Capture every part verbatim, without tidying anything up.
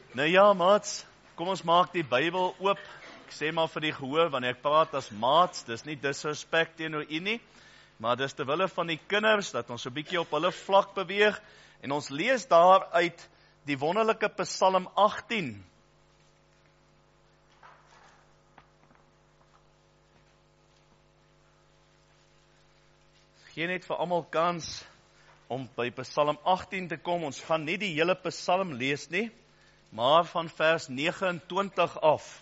Nou ja, maats, kom ons maak die Bybel oop. Ek sê maar vir die gehoor, wanneer ek praat as maats, dis nie disrespect teenoor u nie, maar dis ter wille van die kinders, dat ons 'n bietjie op hulle vlak beweeg, en ons lees daar uit die wonderlike Psalm agttien. Gee net vir almal kans om by Psalm agttien te kom. Ons gaan nie die hele Psalm lees nie, maar van vers negenentwintig af.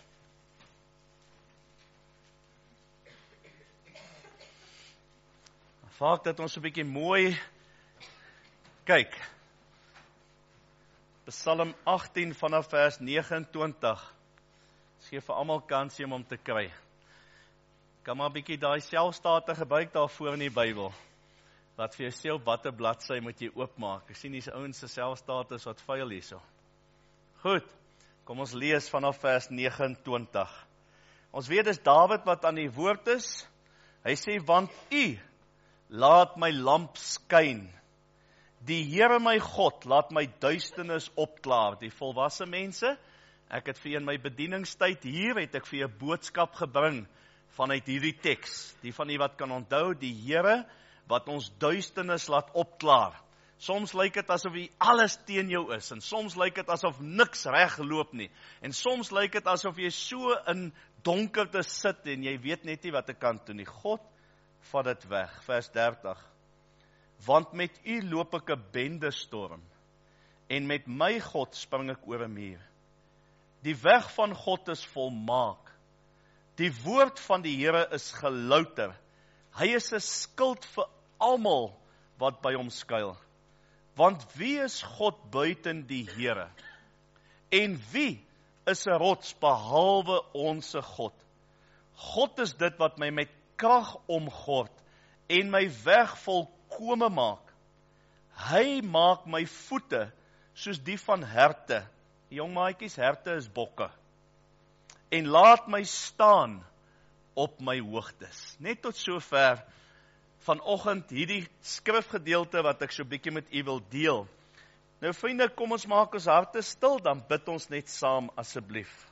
Vaak dat ons 'n bietjie mooi kyk. Psalm agttien vanaf vers negenentwintig. Ons gee vir almal kans om hom te kry. Kan maar 'n bietjie daai selfstate gebruik daarvoor in die Bybel. Wat vir jou sê op watter bladsy moet jy oopmaak. Ek sien dis ouens se selfstate is wat vuil hierso. Goed, kom ons lees vanaf vers negenentwintig. Ons weet dis Dawid wat aan die woord is. Hy sê, want U laat my lamp skyn. Die Here my God laat my duisternis opklaar. Die volwasse mense, ek het vir in my bedieningstyd hier, het ek vir 'n boodskap gebring vanuit hierdie teks. Die van u wat kan onthou, die Here wat ons duisternis laat opklaar. Soms lyk dit asof hy alles teen jou is, en soms lyk dit asof niks reg loop nie, en soms lyk dit asof jy so in donkerte sit, en jy weet net nie wat ek kan doen nie. God, vat dit weg, vers dertig. Want met u loop ek 'n bendestorm, en met my God spring ek oor 'n muur. Die weg van God is volmaak. Die woord van die Here is gelouter. Hy is 'n skild vir almal wat by hom skuil. Want wie is God buiten die Here? En wie is 'n rots behalwe onsse God? God is dit wat my met krag omgord en my weg volkome maak. Hy maak my voete soos die van herte. Jong maatjies, herte is bokke. En laat my staan op my hoogtes. Net tot sover vanoggend hierdie skrifgedeelte wat ek so bietjie met u wil deel. Nou vriende, kom ons maak ons harte stil, dan bid ons net saam asseblief.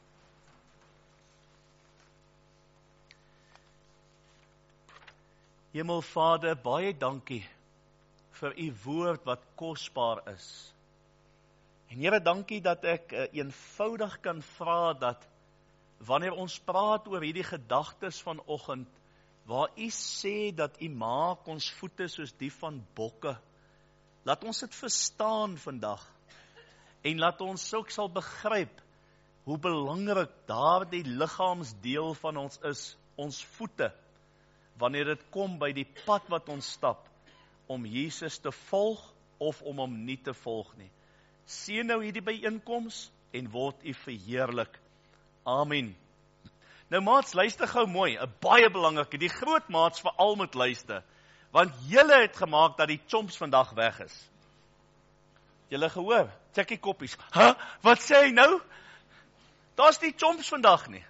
Hemelvader, baie dankie vir u woord wat kosbaar is. En Here, dankie dat ek uh, eenvoudig kan vra dat wanneer ons praat oor hierdie gedagtes vanoggend, waar u sê dat u maak ons voete soos die van bokke, laat ons dit verstaan vandag, en laat ons ook sal begryp hoe belangrik daardie liggaamsdeel van ons is, ons voete, wanneer dit kom by die pad wat ons stap, om Jesus te volg, of om hom nie te volg nie. Sien nou hierdie byeenkoms, en word u verheerlik. Amen. Nou maats, luister gou mooi, 'n baie belangrike, die groot maats veral moet luister, want julle het gemaak dat die chomps vandag weg is. Julle gehoor, checkie koppies, huh? Wat sê hy nou? Daar's die chomps vandag nie.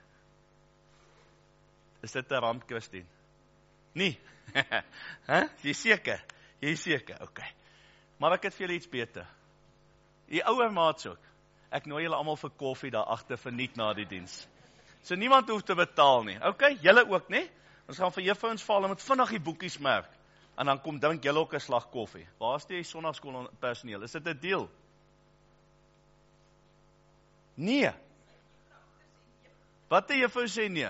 Is dit 'n ramp, Christine? Nie. Huh? Jy seker? Jy seker, oké. Okay. Maar ek het vir julle iets beter. Die ouer maats ook. Ek nooi julle almal vir koffie daar agter verniet na die diens. So niemand hoef te betaal nie. Oké, okay, julle ook nie. Ons gaan vir juffrou ons val met vinnig die boekies merk. En dan kom drink julle ook 'n slag koffie. Waar is die sonnaarskool personeel? Is dit 'n deal? Nee. Wat het juffrou sê nee?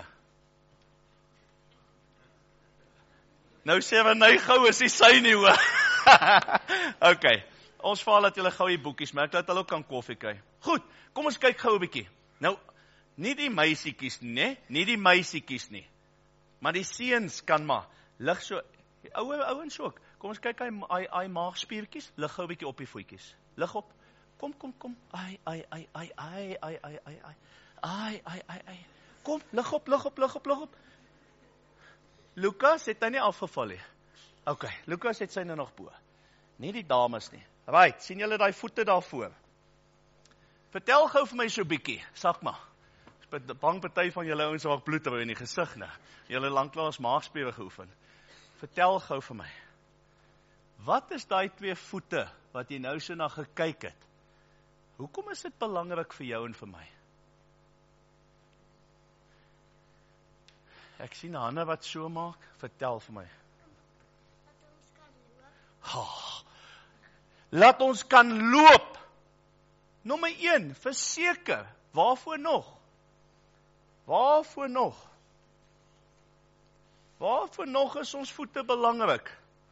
Nou sê we nou gou is die sy nie hoor. OK. Ons val dat julle gou die boekies merk, dat hulle ook kan koffie kry. Goed, kom ons kyk gou 'n bietjie. Nou, nie die meisietjies nie, nie die meisietjies nie. Maar die seuns kan maar lig so, die ouer ouens ook. Kom ons kyk hy hy hy maagspiertjies, lig gou 'n bietjie op die voetjies. Lig op. Kom kom kom. Ai ai ai ai ai ai ai ai ai. Ai ai ai ai. Kom, lig op, lig op, lig op, lig op. Lukas het hy nie afgeval nie. OK, Lukas het sy nou nog bo. Nie die dames nie. Right, sien julle daai voete daarvoor? Vertel gou vir my so bietjie, sak maar. Ek is bang party van julle ouens raak bloed in die gesig, né? Julle lanklaas maagspiere geoefen. Vertel gou vir my. Wat is daai twee voete wat jy nou so na gekyk het? Hoekom is dit belangrik vir jou en vir my? Ek sien hande wat so maak, vertel vir my. Oh, laat ons kan loop. Nommer een, verseker. Waarvoor nog? Waarvoor nog? Waarvoor nog is ons voete belangrik?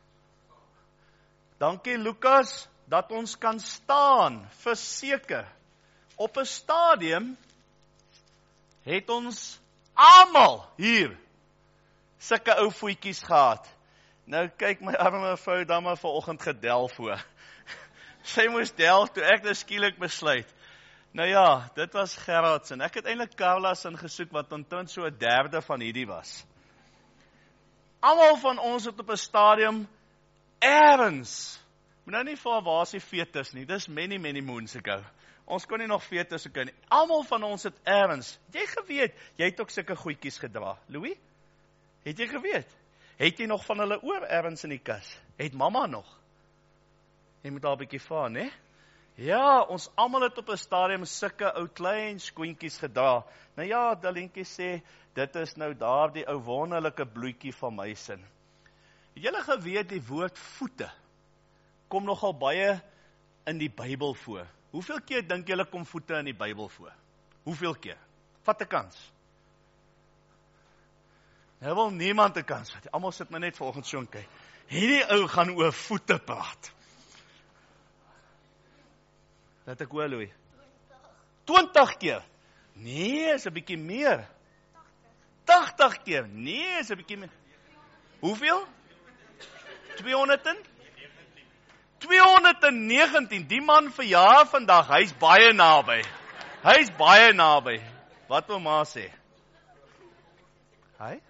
Dankie Lukas, dat ons kan staan, verseker. Op 'n stadium het ons almal hier sulke ou voetjies gehad. Nou kyk my arme vrou dan maar vanoggend gedel voor. Sy moes del toe ek nou skielik besluit. Nou ja, dit was Gerards en ek het eintlik Carla's ingesoek wat omtrent so 'n derde van hierdie was. Almal van ons het op 'n stadium ergens, moet nou nie vir waar is die fetus nie, dis many many moons ago. Ons kon nie nog fetus ook nie. Almal van ons het ergens, het jy geweet, jy het ook sulke goedjies gedra. Louis, het jy geweet? Het jy nog van hulle oor ergens in die kas? Het mamma nog? Jy moet daar 'n bietjie vaar, né? Ja, ons almal het op 'n stadium sulke ou klein skoentjies gedra. Nou ja, Dalientjie sê, dit is nou daardie ou wonderlike bloetjie van my sin. Het julle geweet die woord voete kom nogal baie in die Bybel voor? Hoeveel keer dink julle kom voete in die Bybel voor? Hoeveel keer? Vat 'n kans. Nou wil niemand 'n kans vat. Almal sit my net vanoggend so en kyk. Hierdie ou gaan oor voete praat. Laat ek hoor, Louis. twintig keer. Nee, is 'n bietjie meer. tagtig keer. Nee, is 'n bietjie meer. Hoeveel? tweehonderd en tweehonderdnegentien. Die man verjaar vandag. Hy's baie naby. Hy's baie naby. Wat wil ma sê? Hy?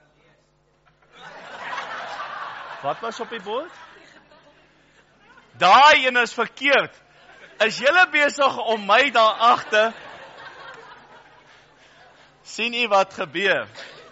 Wat was op die bord? Daai een is verkeerd. Is julle besig om my daar agter? Sien u wat gebeur?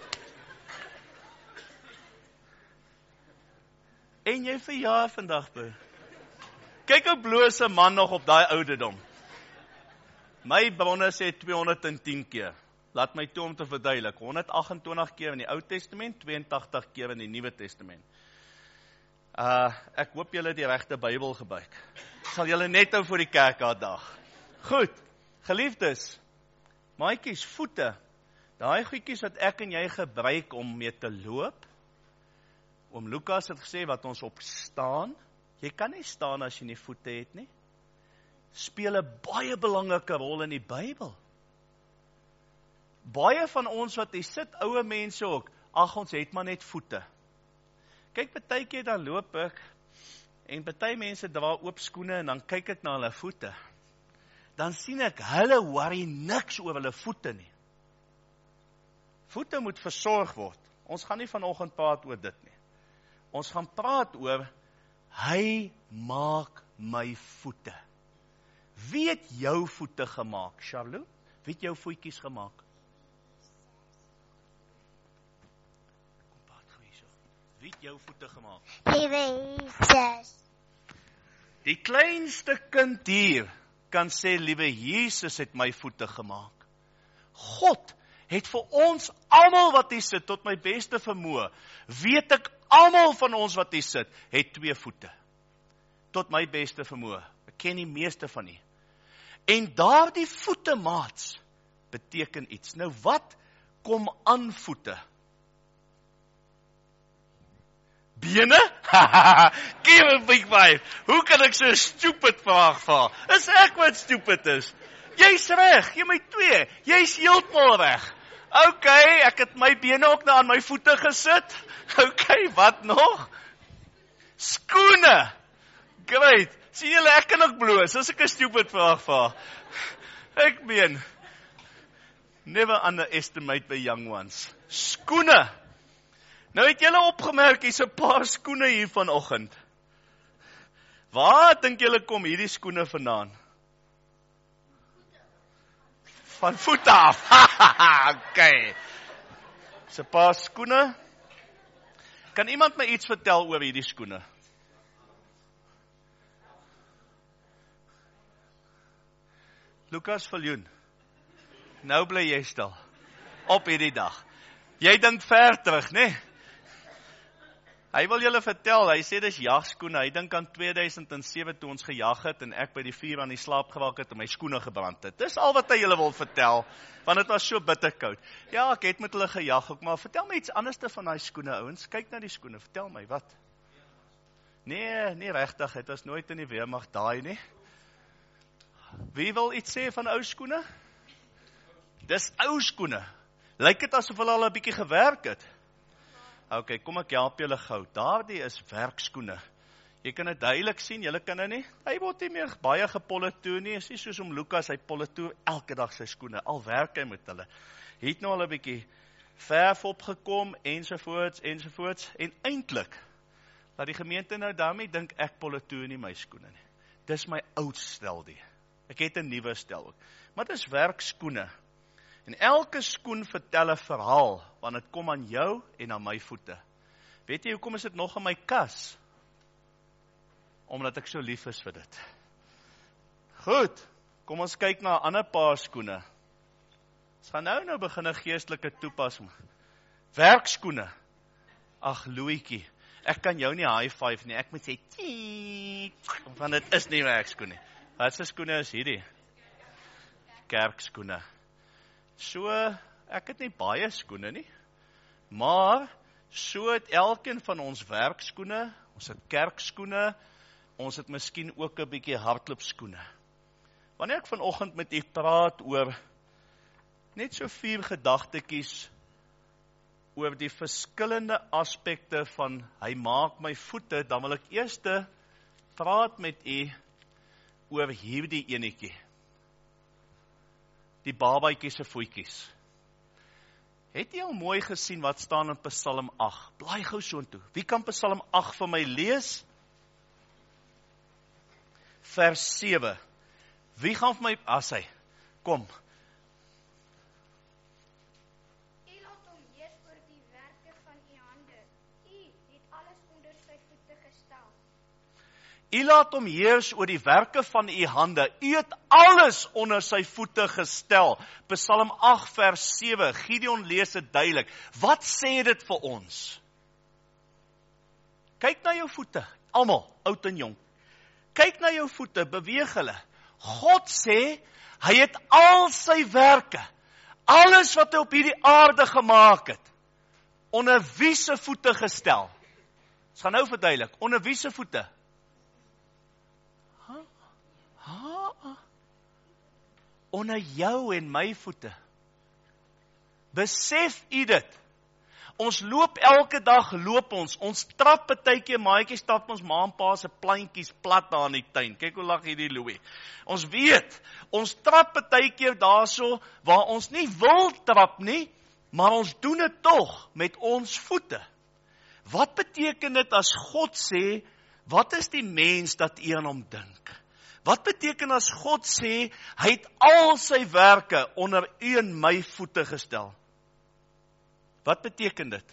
En jy verjaar vandag, bro. Kyk hoe bloos 'n man nog op daai ouderdom. My bronne sê tweehonderd en tien keer. Laat my toe om te verduidelik. honderd agt en twintig keer in die Ou Testament, twee en tagtig keer in die Nuwe Testament. Uh, ek hoop julle die regte Bybel gebruik. Sal julle net nou voor die kerk daag. Goed, geliefdes, maatjies, voete, daai goedjies wat ek en jy gebruik om mee te loop. Oom Lukas het gesê wat ons op staan, jy kan nie staan as jy nie voete het nie. Speel 'n baie belangrike rol in die Bybel. Baie van ons wat hier sit, ouer mense ook, ag ons het maar net voete. Kyk, partykeer dan loop ek, en party mense dra oop skoene, en dan kyk ek na hulle voete. Dan sien ek, hulle worry niks oor hulle voete nie. Voete moet versorg word. Ons gaan nie vanoggend praat oor dit nie. Ons gaan praat oor, hy maak my voete. Wie het jou voete gemaak, Charlotte? Wie het jou voetjies gemaak? Kom praat gou hierso. Wie het jou voete gemaak? Liewe Jesus. Die kleinste kind hier kan sê, liewe Jesus het my voete gemaak. God het vir ons almal wat hier sit, tot my beste vermoë, weet ek almal van ons wat hier sit, het twee voete. Tot my beste vermoë. Ek ken die meeste van nie. En daardie voete, maats, beteken iets. Nou wat kom aan voete? Bene? Give a big five. Hoe kan ek so 'n stupid vraag vra? Is ek wat stupid is? Jy's reg, jy my twee. Jy's heeltemal reg. OK, ek het my bene ook nou aan my voete gesit. OK, wat nog? Skoene. Great. Sien julle, ek kan ook bloos, as ek 'n stupid vraag vra. Ek meen, never underestimate the young ones. Skoene. Nou het julle opgemerk, hier's 'n paar skoene hier vanoggend. Waar dink julle kom hierdie skoene vandaan? Van voete af. OK. Dis 'n paar skoene. Kan iemand my iets vertel oor hierdie skoene? Lukas Viljoen, nou bly jy stil, op hierdie dag. Jy dink ver terug, né? Nee? Hy wil julle vertel, hy sê dis jagskoene, hy dink aan twee duisend sewe toe ons gejag het, en ek by die vuur aan die slaap gewaak het, en my skoene gebrand het. Dis al wat hy julle wil vertel, want het was so bitterkoud. Ja, ek het met hulle gejag ook, maar vertel my iets anders van die skoene, ouens, kyk na die skoene, vertel my, wat? Nee, nie regtig, het was nooit in die weermag daai nie. Wie wil iets sê van ou skoene? Dis ou skoene. Lyk dit asof hulle al 'n bietjie gewerk het? Ok, kom ek help julle gou. Daardie is werkskoene. Jy kan dit duidelik sien, julle kan dit nie. Hy word nie meer baie gepolitoer nie. Is nie soos om Lukas, hy politoer elke dag sy skoene. Al werk hy met hulle. Hy het nou al 'n bietjie verf opgekom, ensovoorts, ensovoorts. En eintlik, dat die gemeente nou daarmee dink ek politoer nie my skoene nie. Dis my oud stel die. Ek het 'n nuwe stel ook. Maar dis werkskoene. En elke skoen vertel 'n verhaal, want dit kom aan jou en aan my voete. Weet jy, hoekom is dit nog in my kas? Omdat ek so lief is vir dit. Goed, kom ons kyk na 'n ander paar skoene. Ons gaan nou nou begin 'n geestelike toepassing. Werkskoene. Ag, Louietjie, ek kan jou nie high five nie, ek moet sê, tjiek, want dit is nie werkskoene. Wat se skoene is hierdie? Kerkskoene. So, ek het nie baie skoene nie, maar so het elkeen van ons werkskoene, ons het kerkskoene, ons het miskien ook 'n bietjie hardloopskoene. Wanneer ek vanoggend met u praat oor net so vier gedagtetjies oor die verskillende aspekte van hy maak my voete, dan wil ek eers praat met u oor hierdie enetjie. Die babaatjie se voetjies. Het jy al mooi gesien wat staan in Psalm agt? Blaai gou soontoe. Wie kan Psalm agt vir my lees? Vers sewe. Wie gaan vir my, as hy, kom. U laat hom heers oor die werke van u hande. U het alles onder sy voete gestel. U laat hom heers oor die werke van u hande. U het alles onder sy voete gestel. Psalm agt vers sewe. Gideon lees dit duidelik. Wat sê dit vir ons? Kyk na jou voete. Almal, oud en jong. Kyk na jou voete, beweeg hulle. God sê, hy het al sy werke, alles wat hy op hierdie aarde gemaak het, onder wie se voete gestel? Ons gaan nou verduidelik, onder wie se voete? Ha? Ha? Onder jou en my voete. Besef u dit? Ons loop elke dag, loop ons, ons trap partykeer, maatjies stap ons ma en pa se plantjies plat daar in die tuin. Kyk hoe lag hierdie Louis. Ons weet, ons trap partykeer daarso, waar ons nie wil trap nie, maar ons doen dit tog met ons voete. Wat beteken dit as God sê, wat is die mens dat u aan hom dink? Wat beteken as God sê, hy het al sy werke onder u en my voete gestel? Wat beteken dit?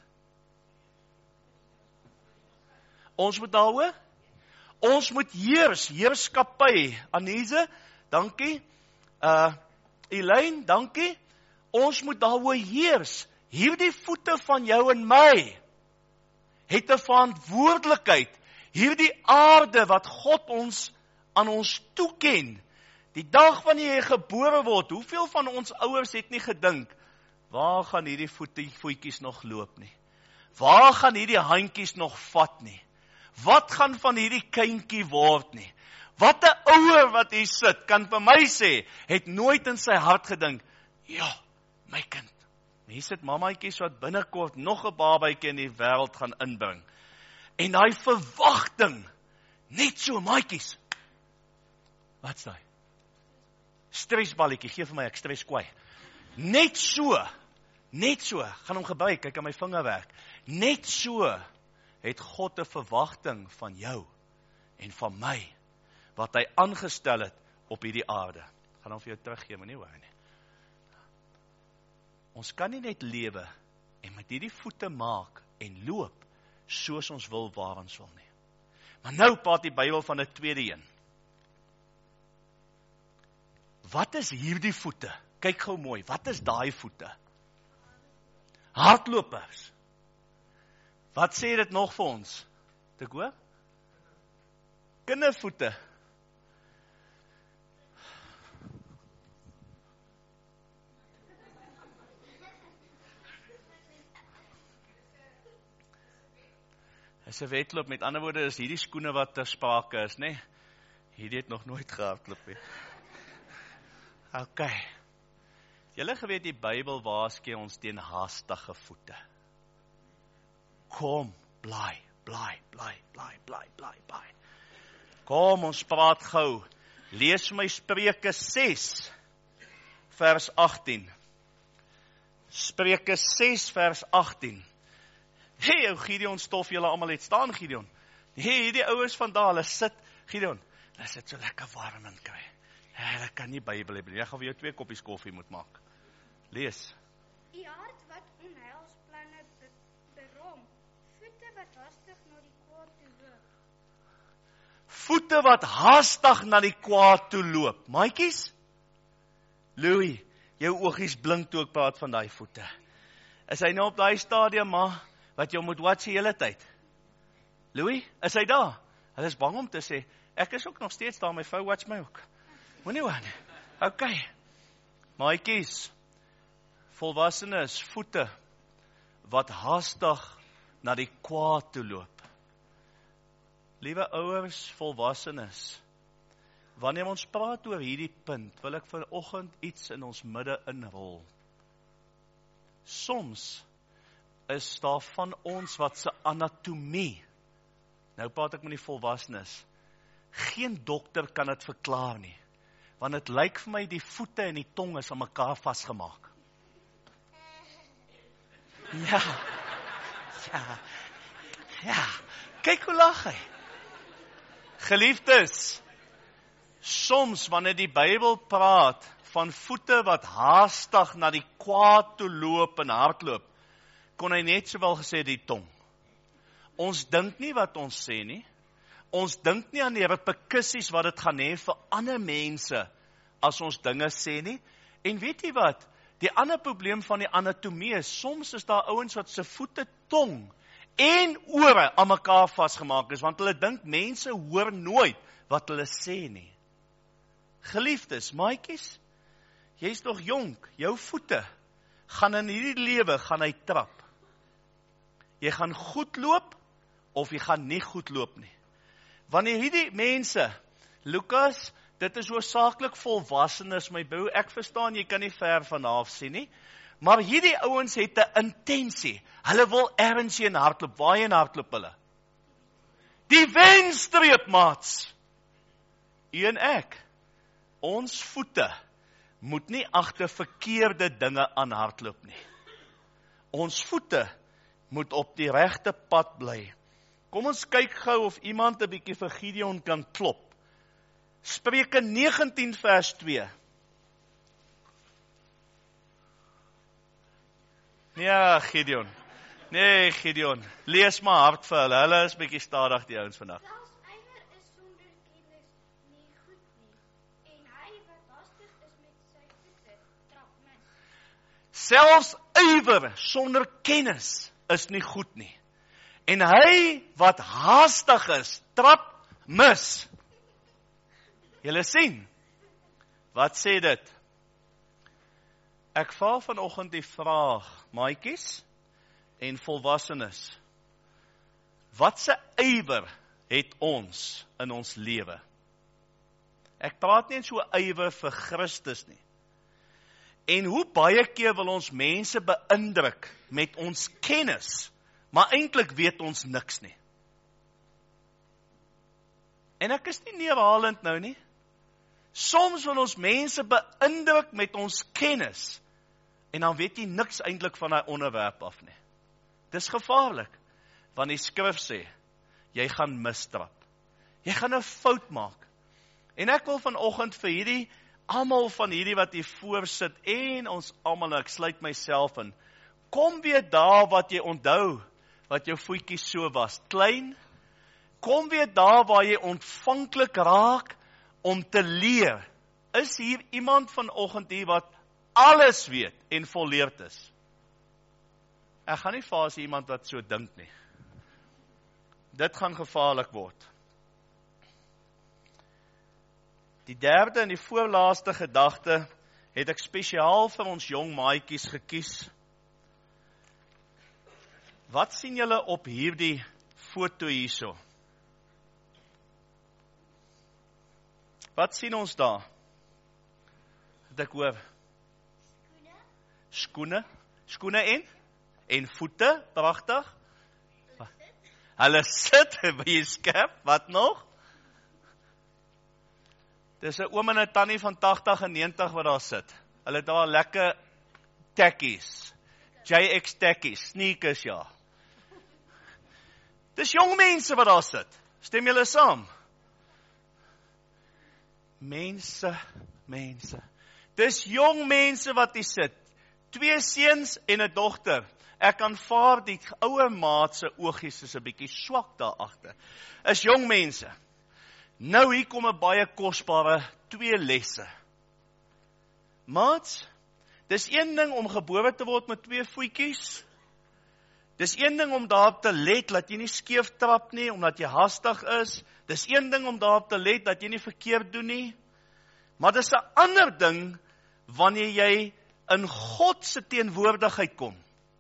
Ons moet daaroor, ons moet heers, heerskappy. Anise, dankie. Uh, Elaine, dankie. Ons moet daaroor heers. Hierdie voete van jou en my het 'n verantwoordelikheid. Hierdie aarde wat God ons aan ons toeken. Die dag wanneer jy gebore word, hoeveel van ons ouers het nie gedink, waar gaan hierdie voetjies nog loop nie? Waar gaan hierdie handjies nog vat nie? Wat gaan van hierdie kindjie word nie? Wat 'n ouer wat hier sit, kan vir my sê, het nooit in sy hart gedink, ja, my kind. Hier sit mamaatjies wat binnekort nog 'n babatjie in die wêreld gaan inbring. En daai verwagting, net so maatjies. Wat's daai? Stresballetjie, gee vir my, ek stres kwaai. Net so, net so, gaan hom gebruik, kyk aan my vingerwerk. Net so het God 'n verwagting van jou en van my, wat hy aangestel het op hierdie aarde. Gaan hom vir jou teruggee, maar nie hoor nie. Ons kan nie net lewe en met hierdie voete maak en loop, soos ons wil, waar ons wil nie. Maar nou praat die Bybel van 'n tweede een. wat is hierdie voete? Kyk gou mooi, wat is daai voete? Hardlopers. Wat sê dit nog vir ons? Te hoor? Kindervoete. Is 'n wedloop, met ander woorde is hierdie skoene wat ter sprake is, né? Nee? Hierdie het nog nooit gehardloop nie. OK. Julle geweet die Bybel waarsku ons teen haastige voete. Kom, bly, bly, bly, bly, bly, bly, bly. Kom, ons praat gou. Lees my Spreuke ses, vers agttien. Spreuke ses, vers agttien. Hey, ou Gideon stof, julle almal het staan, Gideon. Hey, hierdie ouers van daar, hulle sit, Gideon, hulle sit so lekker warm in kry. Hulle kan nie Bybel hê nie. Ek gaan vir jou twee koppies koffie moet maak. Lees. Die hart wat onheilsplanne be berom, voete wat hastig na die kwaad toe loop. Voete wat haastig na die kwaad toe loop. Maatjies? Louis, jou oogies blink toe ek praat van daai voete. Is hy nou op daai stadium, maar wat jy moet watch die hele tyd? Louis, is hy daar? Hulle is bang om te sê, ek is ook nog steeds daar, my vrou watch my ook. Moenie waan. OK. Maatjies, volwassenes, voete wat haastig na die kwaad toe loop. Liewe ouers, volwassenes, wanneer ons praat oor hierdie punt, wil ek vanoggend iets in ons midde inrol. Soms is daar van ons wat se anatomie, nou praat ek met die volwassenes, geen dokter kan dit verklaar nie, want dit lyk vir my die voete en die tong is aan mekaar vasgemaak. Ja, ja, ja, kyk hoe lag hy. Geliefdes, soms wanneer die Bybel praat van voete wat haastig na die kwaad toe loop en hardloop, kon hy net sowel gesê die tong. Ons dink nie wat ons sê nie. Ons dink nie aan die reperkusies wat dit gaan hê vir ander mense as ons dinge sê nie. En weet jy wat? Die ander probleem van die anatomie is, soms is daar ouens wat se voete, tong en ore aan mekaar vasgemaak is, want hulle dink mense hoor nooit wat hulle sê nie. Geliefdes, maatjies, jy's nog jonk, jou voete gaan in hierdie lewe gaan hy trap. Jy gaan goed loop of jy gaan nie goed loop nie. Wanneer hierdie mense, Lukas, dit is hoofsaaklik volwassenes, my broer, ek verstaan, jy kan nie ver vanaf sien nie, maar hierdie ouens het 'n intensie, hulle wil ergens heen hardloop, waarheen hardloop hulle? Die wenstreep, maats. U en ek, ons voete moet nie agter verkeerde dinge aan hardloop nie. Ons voete moet op die regte pad bly. Kom ons kyk gou of iemand 'n bietjie vir Gideon kan klop. Spreuke negentien vers twee. Ja, Gideon. Nee, Gideon. Lees maar hard vir hulle. Hulle is bietjie stadig die ouens vandag. Selfs ywer is sonder kennis nie goed nie, en hy wat hastig is met sy voete, trap mis. Selfs ywer sonder kennis is nie goed nie. En hy wat haastig is, trap mis. Julle sien, wat sê dit? Ek vra vanoggend die vraag, maatjies en volwassenes, wat se ywer het ons in ons lewe? Ek praat nie so ywer vir Christus nie. En hoe baie keer wil ons mense beïndruk met ons kennis, maar eintlik weet ons niks nie. En ek is nie neerhalend nou nie. Soms wil ons mense beïndruk met ons kennis, en dan weet jy niks eintlik van daai onderwerp af nie. Dis gevaarlik, want die skrif sê, jy gaan mistrap. Jy gaan 'n fout maak. En ek wil vanoggend vir hierdie, almal van hierdie wat hier voor sit, en ons almal, ek sluit myself in, kom weer daar wat jy onthou, wat jou voetjies so was, klein, kom weer daar waar jy ontvanklik raak, om te leer, is hier iemand vanoggend hier wat alles weet en volleerd is? Ek gaan nie vir as iemand wat so dink nie. Dit gaan gevaarlik word. Die derde en die voorlaaste gedagte het ek spesiaal vir ons jong maatjies gekies. Wat sien julle op hierdie foto hierso? Wat sien ons daar? Het ek hoor? Skoene. Skoene. Skoene en? En voete, pragtig. Hulle sit by die skep, wat nog? Dis 'n oom en 'n tannie van tagtig en negentig wat daar sit. Hulle het daar lekker tekkies. J X tekkies, sneakers ja. Dis jong mense wat daar sit. Stem julle saam? Mense, mense. Dis jong mense wat hier sit. Twee seuns en 'n dogter. Ek aanvaar die ouer maat se oogies is 'n bietjie swak daar agter. Is jong mense. Nou hier kom 'n baie kosbare twee lesse. Maats, dis een ding om gebore te word met twee voetjies. Dis een ding om daarop te let dat jy nie skeef trap nie omdat jy hastig is. Dis een ding om daarop te let dat jy nie verkeerd doen nie. Maar dis 'n ander ding wanneer jy in God se teenwoordigheid kom.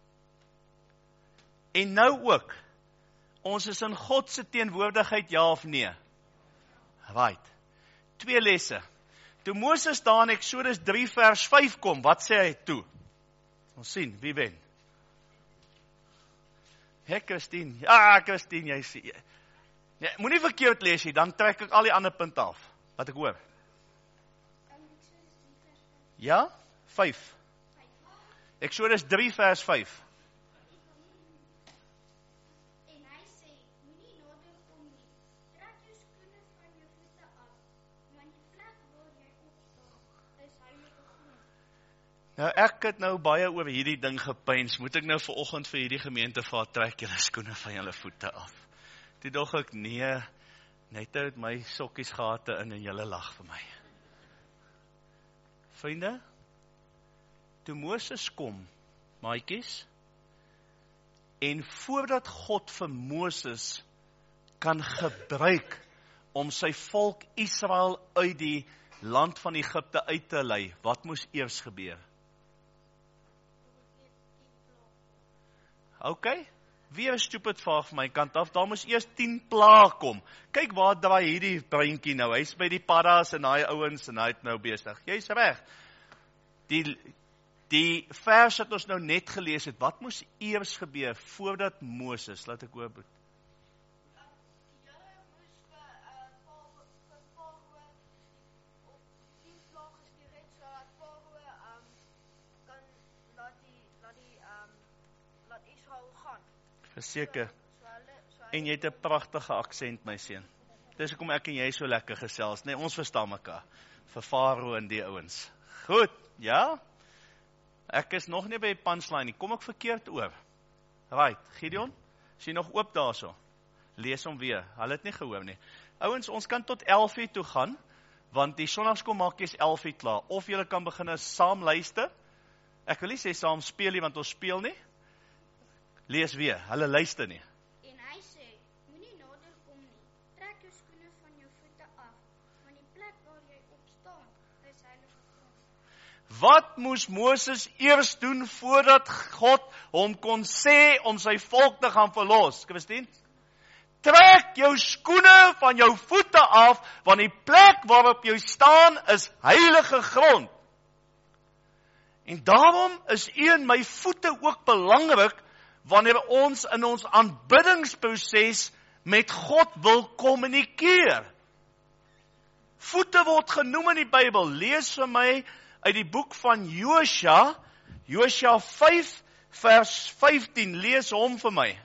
En nou ook, ons is in God se teenwoordigheid, ja of nee? Right. Twee lesse. Toe Moses daar in Eksodus drie vers vyf kom, wat sê hy toe? Ons sien, wie wen? Hé, Christine. Ja, Christine, jy sê. Ja, moenie verkeerd lees nie, dan trek ek al die ander punte af. Wat ek hoor. Ja? vyf. Eksodus drie vers vyf. En hy sê, moenie nader kom nie. Trek jou skoene van jou voete af, want die plek waar jy opstaan is heilige grond. Nou ek het nou baie oor hierdie ding gepeins. Moet ek nou vanoggend vir hierdie gemeente vaar trek julle skoene van julle voete af? Toe dog ek nee, net uit my sokkies gate in en julle lag vir my. Vriende, toe Moses kom, maatjies, en voordat God vir Moses kan gebruik om sy volk Israel uit die land van Egipte uit te lei, wat moes eers gebeur? Ok, weer 'n stupid vraag van my kant af, daar moes eers tien plae kom. Kyk waar draai hierdie breintjie nou, hy's by die paddas en hy ouens en hy het nou besig. Jy's reg. Die Die vers wat ons nou net gelees het, wat moes eers gebeur voordat Moses, laat ek hoor. Die Here moes vir Farao vir Farao op die vlag gestuur het sodat Farao um kan laat die laat die um laat Israel gaan. Verseker. So hulle so En jy het 'n pragtige aksent, my seun. Dis hoekom ek en jy so lekker gesels, nee, ons verstaan mekaar. Vir Farao en die ouens. Goed, ja? Ek is nog nie by die punchline nie. Kom ek verkeerd oor? Right, Gideon, is jy nog oop daarso? Lees hom weer. Hulle het nie gehoor nie. Ouens, ons kan tot elf uur toe gaan, want die sondagskool maak jy's elf uur klaar. Of julle kan begin saam luister. Ek wil nie sê saam speel nie, want ons speel nie. Lees weer. Hulle luister nie. En hy sê, moenie nader kom nie. Trek jou skoene van jou voete af, want die plek waar jy opstaan is heilige grond. Wat moes Moses eers doen voordat God hom kon sê om sy volk te gaan verlos? Christine? Trek jou skoene van jou voete af, want die plek waarop jy staan is heilige grond. En daarom is u en my voete ook belangrik wanneer ons in ons aanbiddingsproses met God wil kommunikeer. Voete word genoem in die Bybel. Lees vir my uit die boek van Josua, Josua vyf vers vyftien, lees hom vir my.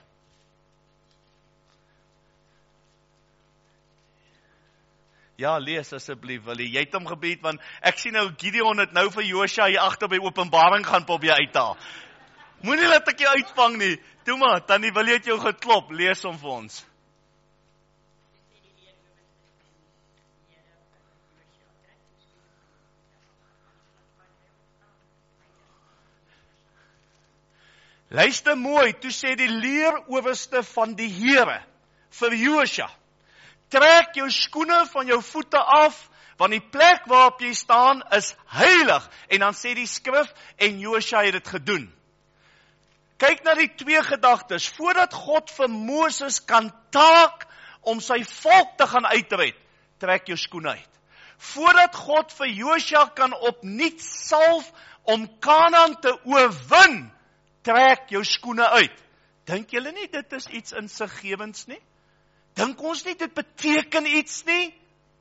Ja, lees asseblief, Willie. Jy het hom gebied, want ek sien nou Gideon het nou vir Josua hier agter by Openbaring gaan probeer uithaal. Moenie laat ek jou uitvang nie. Toe maar, tannie Willie het jou geklop. Lees hom vir ons. Luister mooi, toe sê die leerowerste van die Here vir Josua, trek jou skoene van jou voete af, want die plek waarop jy staan is heilig. En dan sê die skrif, en Josua het dit gedoen. Kyk na die twee gedagtes, voordat God vir Moses kan taak om sy volk te gaan uitred, trek jou skoene uit. Voordat God vir Josua kan opnuut salf om Kanaan te oorwin, trek jou skoene uit. Dink julle nie dit is iets insiggewends nie? Dink ons nie dit beteken iets nie?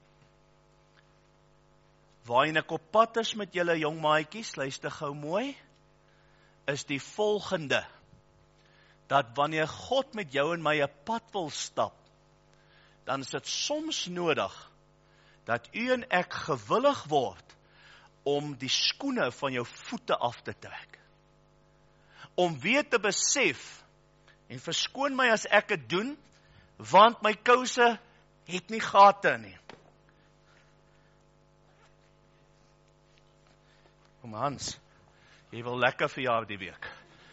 Waarheen ek op pad is met julle jong maatjies, luister gou mooi, is die volgende, dat wanneer God met jou en my 'n pad wil stap, dan is dit soms nodig, dat u en ek gewillig word, om die skoene van jou voete af te trek. Om weer te besef, en verskoon my as ek het doen, want my kouse het nie gate nie. Kom Hans, jy wil lekker verjaar die week.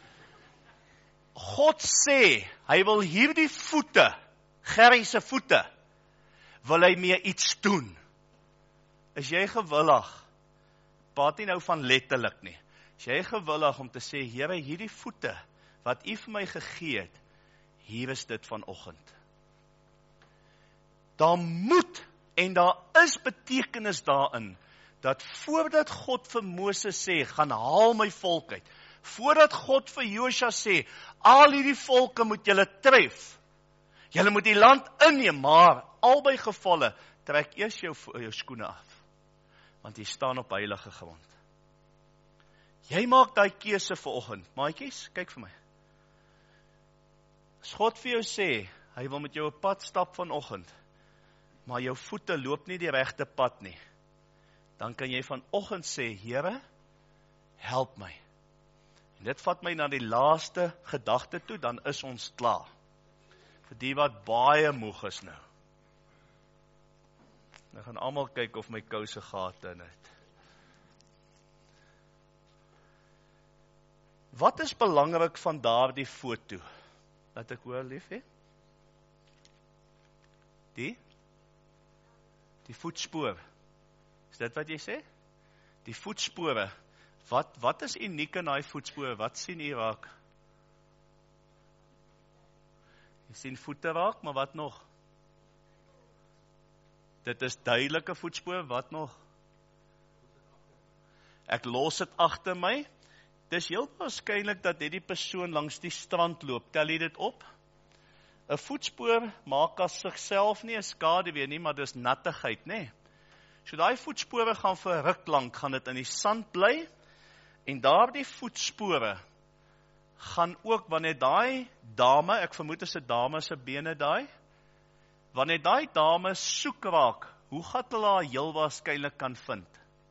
God sê, hy wil hierdie voete, Gerrie se voete, wil hy mee iets doen. Is jy gewillig, praat nie nou van letterlik nie, is jy gewillig om te sê, Here, hierdie voete, wat u vir my gegee het, hier is dit vanoggend. Daar moet, en daar is betekenis daarin, dat voordat God vir Moses sê, gaan haal my volk uit, voordat God vir Josua sê, al hierdie volke moet julle tref, julle moet die land inneem, maar albei gevalle, trek eers jou, jou skoene af, want jy staan op heilige grond. Jy maak daai keuse vanoggend, maatjies, kyk vir my. As God vir jou sê, hy wil met jou 'n pad stap vanoggend, maar jou voete loop nie die regte pad nie, dan kan jy vanoggend sê, Here, help my. En dit vat my na die laaste gedagte toe, dan is ons klaar. Vir die wat baie moeg is nou. Nou gaan almal kyk of my kouse gate in het. Wat is belangrik van daardie foto? Laat ek hoor, lief, he? Die? Die voetspoor. Is dit wat jy sê? Die voetspore. Wat, wat is uniek in daai voetspore? Wat sien jy raak? Jy sien voete raak, maar wat nog? Dit is duidelike voetspore, wat nog? Ek los dit agter my. Dis heel waarskynlik dat hierdie persoon langs die strand loop. Tel jy dit op? 'n Voetspoor maak as sigself nie 'n skaduwee nie, maar dis nattigheid, nê? So daai voetspore gaan vir 'n ruk lank, gaan dit in die sand bly, en daardie voetspore gaan ook, wanneer daai dame, ek vermoed is 'n dame se bene daai, wanneer daai dame soek raak, hoe gaan hulle haar heel waarskynlik kan vind?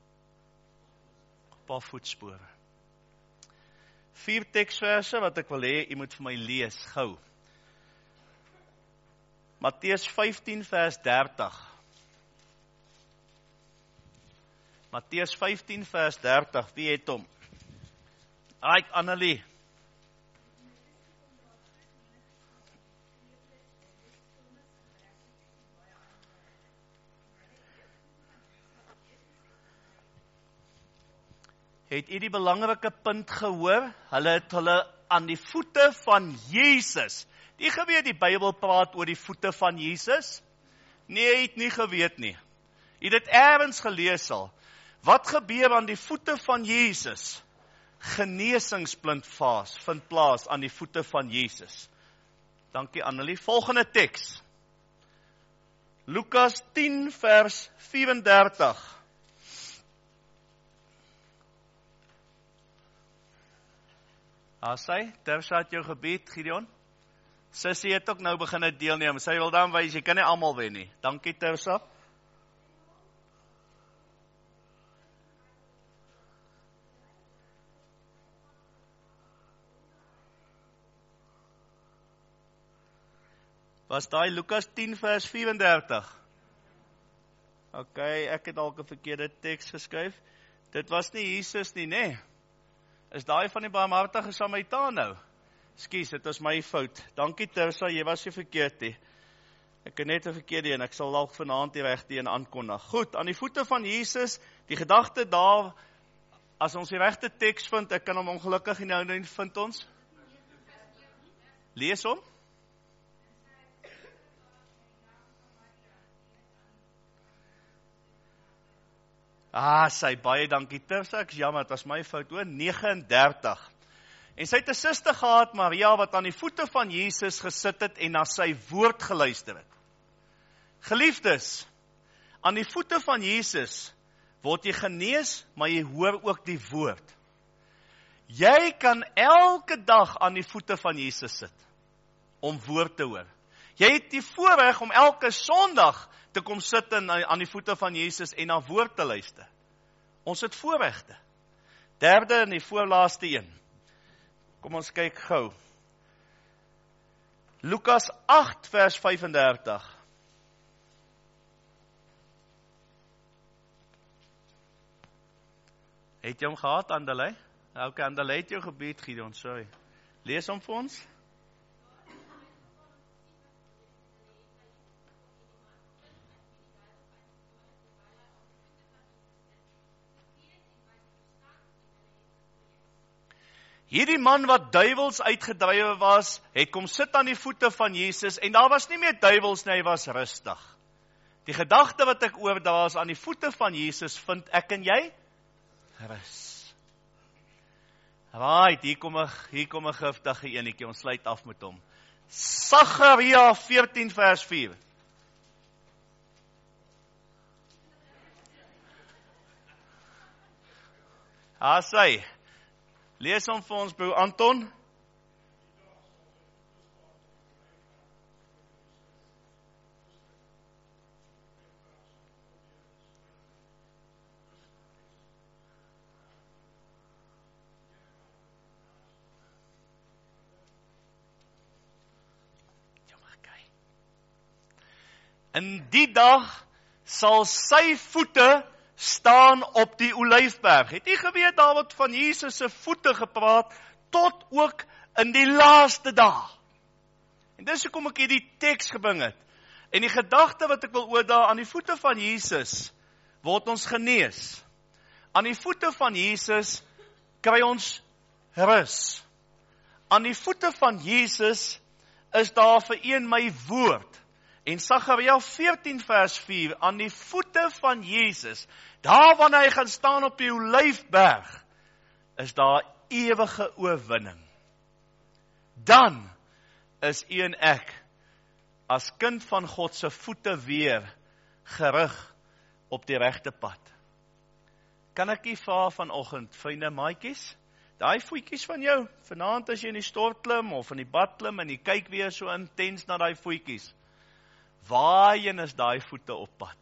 Op haar voetspore. Vier teksverse wat ek wil hê, jy moet vir my lees, gou. Matteus vyftien vers dertig. Matteus vyftien vers dertig, wie het hom? Right, Annelie. Het u die belangrike punt gehoor? Hulle het hulle aan die voete van Jesus. Die geweet die Bybel praat oor die voete van Jesus? Nee, hy het nie geweet nie. Hy het dit ergens gelees al. Wat gebeur aan die voete van Jesus? Genesingsblindvaas vind plaas aan die voete van Jesus. Dankie Annelie. Volgende teks. Lukas tien vers vyf-en-dertig. As hy, Tersa het jou gebied, Gideon. Sissie het ook nou begin deelneem. Sy wil dan wys, jy kan nie almal wen nie. Dankie Tersa. Was daai Lukas tien vers vyf-en-dertig? Ok, ek het dalk 'n verkeerde teks geskryf. Dit was nie Jesus nie, nê? Nee. Is daai van die barmhartige Samaritaan nou? Skus, dit is my fout. Dankie Tirsa, jy was nie verkeerd nie. Ek het net 'n verkeerde een, ek sal dalk vanaand die regte een aankondig. Goed, aan die voete van Jesus, die gedagte daar, as ons die regte teks vind, ek kan hom ongelukkig nie nou nie vind ons. Lees hom. Ah, sy, baie dankie Tirsa, ek is jammer, het was my fout hoor, nege en dertig. En sy het 'n suster gehad, Maria, wat aan die voete van Jesus gesit het en na sy woord geluister het. Geliefdes, aan die voete van Jesus word jy genees, maar jy hoor ook die woord. Jy kan elke dag aan die voete van Jesus sit, om woord te hoor. Jy het die voorreg om elke Sondag te kom sit en aan die voete van Jesus en na woord te luister. Ons het voorregte. Derde en die voorlaaste een. Kom ons kyk gou. Lukas agt vers vyf-en-dertig. Het jy hom gehad, Andalei? Ok, Andalei het jou gebied, Gideon, sorry. Lees hom vir ons. Hierdie man wat duiwels uitgedrywe was, het kom sit aan die voete van Jesus, en daar was nie meer duiwels nie, hy was rustig. Die gedagte wat ek oor daar is, aan die voete van Jesus, vind ek en jy rus. Right, hier kom 'n hier kom 'n giftige enetjie, ons sluit af met hom. Sagaria veertien vers vier. Ah, sy. Lees hom vir ons, broer Anton. In die dag sal sy voete staan op die Olyfberg. Het jy geweet, daar word van Jesus se voete gepraat, tot ook in die laaste dag. En dis hoekom ek hierdie teks gebring het. En die gedagte wat ek wil oordra, aan die voete van Jesus, word ons genees. Aan die voete van Jesus, kry ons rus. Aan die voete van Jesus, is daar vir een my woord. En Sagaria veertien vers vier, aan die voete van Jesus, daar wanneer hy gaan staan op die Olyfberg, is daar ewige oorwinning. Dan is u en ek, as kind van God se voete weer, gerig op die regte pad. Kan ek u vra vanoggend, fynde maatjies, daai voetjies van jou, vanaand as jy in die stort klim, of in die bad klim, en jy kyk weer so intens na daai voetjies, waarheen is daai voete op pad?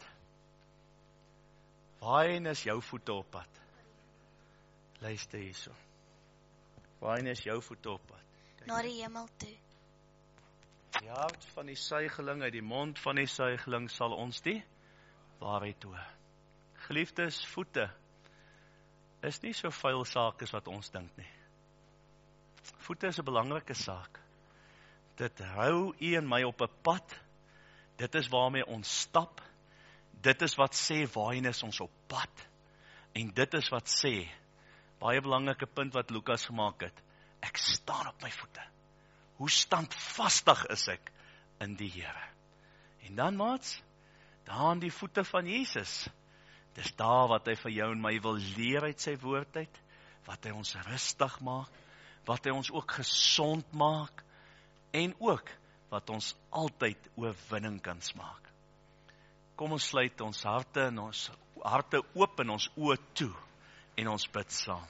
Waarheen is jou voete op pad? Luister hierso. Waarheen is jou voete op pad? Kijk. Na die hemel toe. Die hart van die suigeling, uit die mond van die suigeling sal ons die waarheid hoor. Geliefdes, voete is nie so vuil saak as wat ons dink nie. Voete is 'n belangrike saak. Dit hou u en my op 'n pad. Dit is waarmee ons stap, dit is wat sê waarheen is ons op pad, en dit is wat sê, baie belangrike punt wat Lukas gemaak het, ek staan op my voete, hoe standvastig is ek in die Here, en dan maats, daar aan die voete van Jesus, dis daar wat hy vir jou en my wil leer uit sy woord uit, wat hy ons rustig maak, wat hy ons ook gesond maak, en ook, wat ons altyd oorwinning kan smaak. Kom ons sluit ons harte en ons harte oop en ons oë toe en ons bid saam.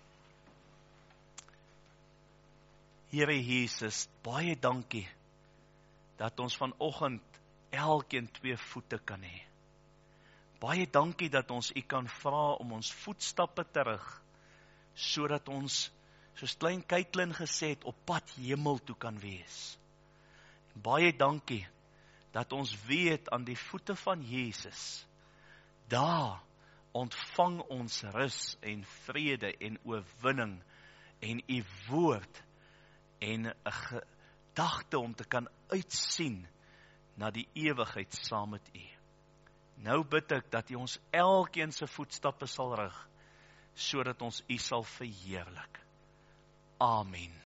Here Jesus, baie dankie dat ons vanoggend elkeen twee voete kan hê. Baie dankie dat ons u kan vra om ons voetstappe terug, sodat ons, soos klein Kaitlyn gesê het, op pad hemel toe kan wees. Baie dankie dat ons weet aan die voete van Jesus, daar ontvang ons rus en vrede en oorwinning en u woord en 'n gedagte om te kan uitsien na die ewigheid saam met U. Nou bid ek dat U ons elkeen se voetstappe sal rig, sodat ons U sal verheerlik. Amen.